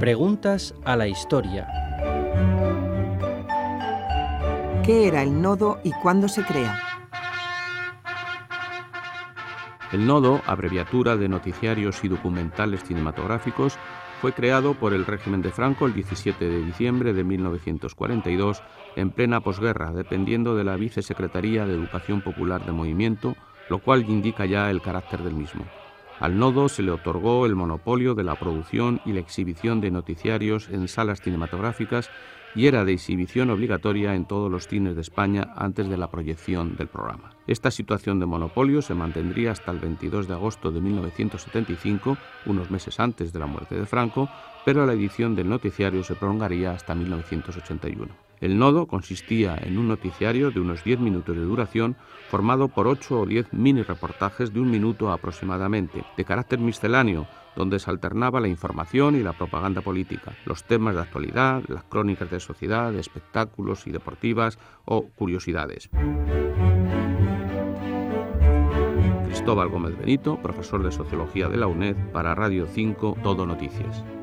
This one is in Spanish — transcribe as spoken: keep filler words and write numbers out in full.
Preguntas a la historia. ¿Qué era el nodo y cuándo se crea? El nodo, abreviatura de Noticiarios y Documentales Cinematográficos, fue creado por el régimen de Franco el diecisiete de diciembre de mil novecientos cuarenta y dos, en plena posguerra, dependiendo de la Vicesecretaría de Educación Popular del Movimiento, lo cual indica ya el carácter del mismo. Al nodo se le otorgó el monopolio de la producción y la exhibición de noticiarios en salas cinematográficas y era de exhibición obligatoria en todos los cines de España antes de la proyección del programa. Esta situación de monopolio se mantendría hasta el veintidós de agosto de mil novecientos setenta y cinco, unos meses antes de la muerte de Franco, pero la edición del noticiario se prolongaría hasta mil novecientos ochenta y uno. El nodo consistía en un noticiario de unos diez minutos de duración, formado por ocho o diez mini reportajes de un minuto aproximadamente, de carácter misceláneo, donde se alternaba la información y la propaganda política, los temas de actualidad, las crónicas de sociedad, de espectáculos y deportivas o curiosidades. Cristóbal Gómez Benito, profesor de Sociología de la UNED, para Radio cinco, Todo Noticias.